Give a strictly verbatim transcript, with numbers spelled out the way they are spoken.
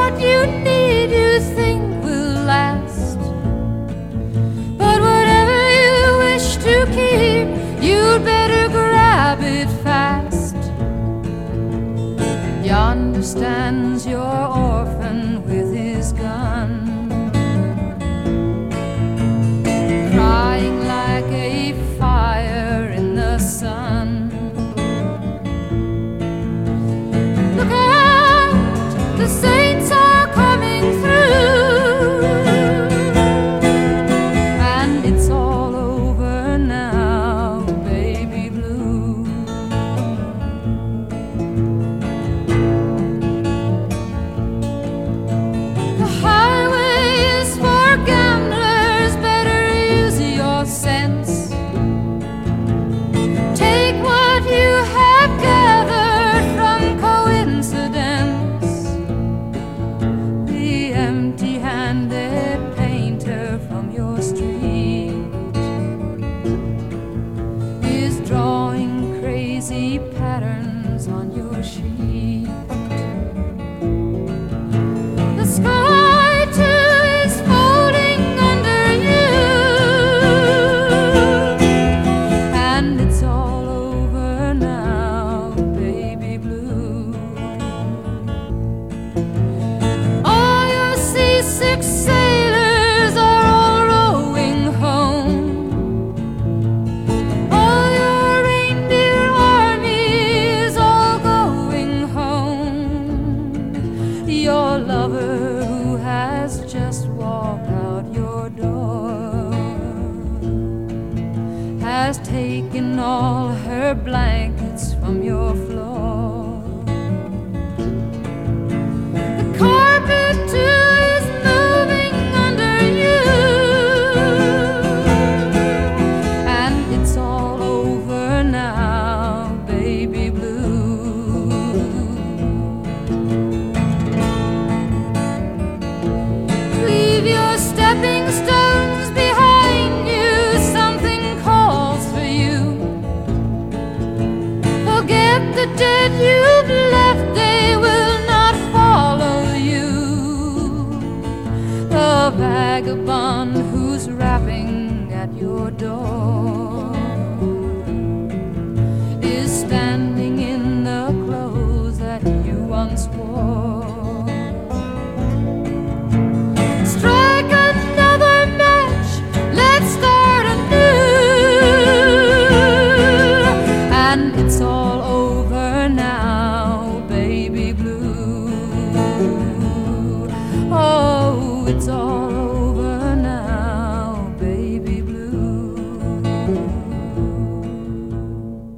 what you need you think will last. But whatever you wish to keep, you'd better grab it fast. Yonder stands your orphan with his gun, crying like a fire in the sun. Look out, the saints are coming through, and it's all over now, baby blue. The highway is for gamblers, better use your sense. Take what you have gathered from coincidence. The empty-handed painter from your street is drawing crazy patterns on your sheet. The sky too is folding under you, and it's all over now, baby blue. All your seasick sailors are all rowing home. All your reindeer army is all going home. Your lover who has just walked out your door has taken all her blankets from your floor. The carpet too is moving under you, and it's all over now, baby blue. Leave your stepping stones behind you, something calls for you. Forget the dead you've left, they will not follow you. The vagabond who's rapping at your door is standing in the clothes that you once wore. Strike another match, let's start anew, and it's all over now, baby blue. Oh, it's all